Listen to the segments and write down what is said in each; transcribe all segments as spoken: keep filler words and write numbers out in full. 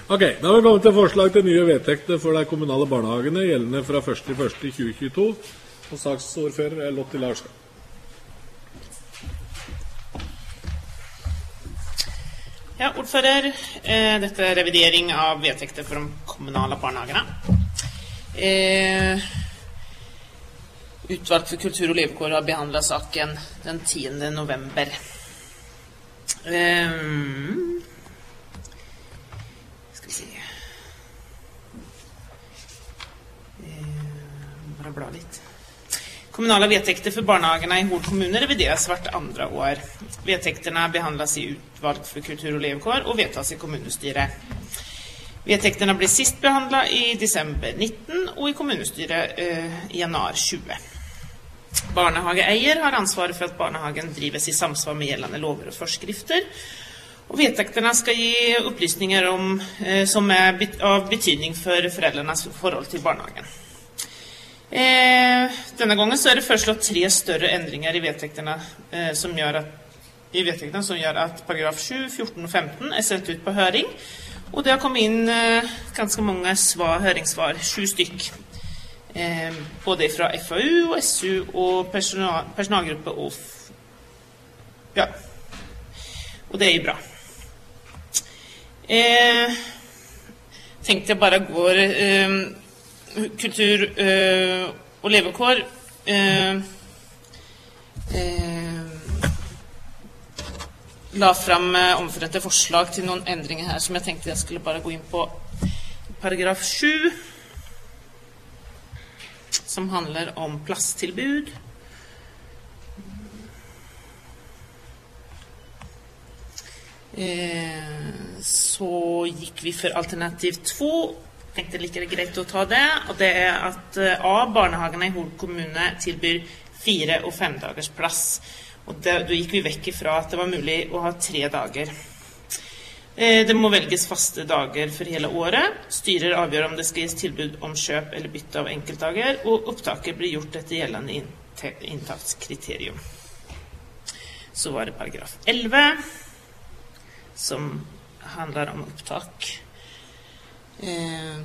Ok, da har vi kommet til forslag til nye vedtekter for de kommunale barnehagene, gjeldende fra første januar tjue tjueto, og saksordfører er Lotte Larsen. Ja, ordfører, eh, dette er revidering av vedtekter for de kommunale barnehagene. Eh, Utvalg for kultur og levekår har behandlet saken den tiende november. Eh, skal vi se. Eh, bare bla litt. Kommunale vedtekter for barnehagene i Hol kommune revideres hvert andre år. Vedtekterne behandles i utvalg for kultur og levekår og vedtas i kommunestyret. Vedtekterne blir sist behandlet i desember nitten og i kommunestyret eh, i januar tjue. Barnehageeier har ansvaret for at barnehagen drives i samsvar med gjeldende lover og forskrifter, og vedtekterne skal gi opplysninger om, eh, som er bet- av betydning for foreldrenes forhold til barnehagen. Eh, denne gangen så er det foreslått tre større endringer i vedtektene eh, som gjør at, i vedtektene som gjør at paragraf sju, fjorten og femten er sendt ut på høring, og det har kommet inn eh, ganske mange svar, høringssvar, sju stykk, eh, både fra F A U og S U og personal, personalgruppe og f ja, og det er jo bra. Eh, tenkte jeg bare går eh, kultur øh, og levekår øh, øh, la frem øh, omforente forslag til noen endringer her som jeg tenkte jeg skulle bare gå inn på. Paragraf sju, som handler om plasstilbud. Eh, så gikk vi for alternativ to. Jeg tenkte like det greit å ta det, og det er at A, barnehagene i Hol kommune tilbyr fire- og femdagers plass. Og det, da gikk vi vekk ifra at det var mulig å ha tre dager. Eh, det må velges faste dager for hele året. Styrer avgjør om det skal gis tilbud om kjøp eller bytte av enkeltdager, og opptaket blir gjort etter gjeldende inntakskriterium. Så var det paragraf elleve, som handler om opptak. Eh,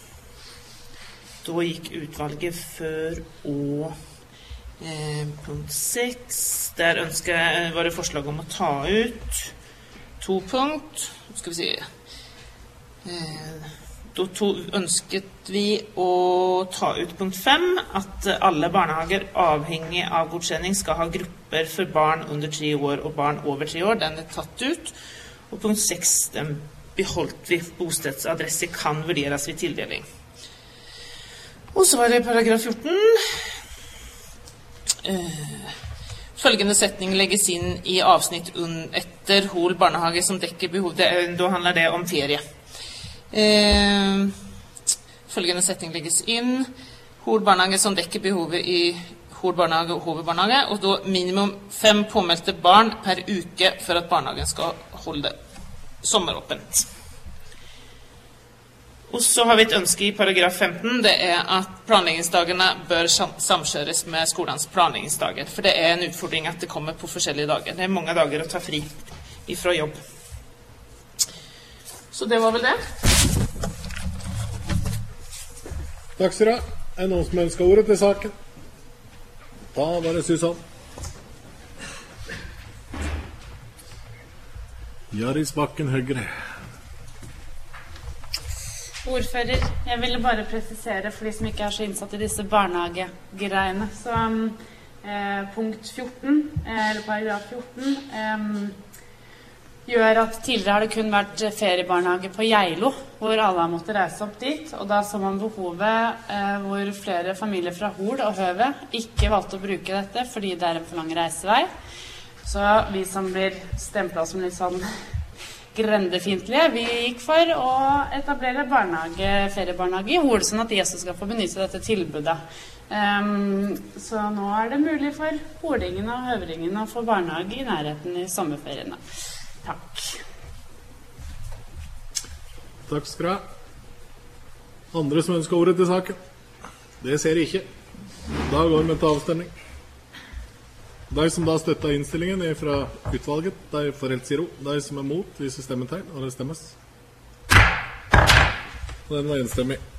da gikk utvalget for å eh, punkt seks, der ønsket, var det forslag om å ta ut to punkt. Skal vi se. Eh, da to, ønsket vi å ta ut punkt fem, at alle barnehager avhengig av godkjenning skal ha grupper for barn under tre år og barn over tre år. Den er tatt ut. Og punkt seks, den beholdt vi. Bostedsadresse kan vurderes ved tildeling. Og så var det paragraf fjorten. Eh, følgende setning legges inn i avsnitt etter Hol barnehage som dekker behov. Det, da handler det om ferie. Eh, følgende setning legges inn. Hol barnehage som dekker behovet i Hol barnehage og hovedbarnehage, og da minimum fem påmeldte barn per uke for at barnehagen skal holde sommeråpent. Og så har vi et ønske i paragraf femten, det er at planleggingsdagene bør samkjøres med skolens planleggingsdager, for det er en utfordring at det kommer på forskjellige dager. Det er mange dager å ta fri ifra jobb. Så det var vel det. Takk skal du ha. Er det noen som ønsker ordet til saken? Da var det Susann. Jaris Bakken Høgre. Ordfører, jeg ville bare presisere for de som ikke er så innsatt i disse barnehagegreiene. Så eh, punkt fjorten, eh, eller paragraf fjorten, eh, gjør at tidligere har det kun vært feriebarnehage på Geilo, hvor alle har måttet reise opp dit. Og da så man behovet eh, hvor flere familier fra Hol og Høve ikke valgte å bruke dette fordi det er en for lang reisevei. Så vi som blir stemplet som litt sånn grendefiendtlige, vi gikk for å etablere barnehage, feriebarnehage i Hol, sånn at Jesus skal få benytte dette tilbudet. Um, så nå er det mulig for holingene og høvringene å få barnehage i nærheten i sommerferiene. Takk. Takk skal du ha. Andre som ønsker ordet til saken? Det ser jeg ikke. Da går vi til avstemning. De som da støtter innstillingen er fra utvalget, de får helt si ro. De som er mot, viser stemmetegn, og det stemmes. Den var enstemmig.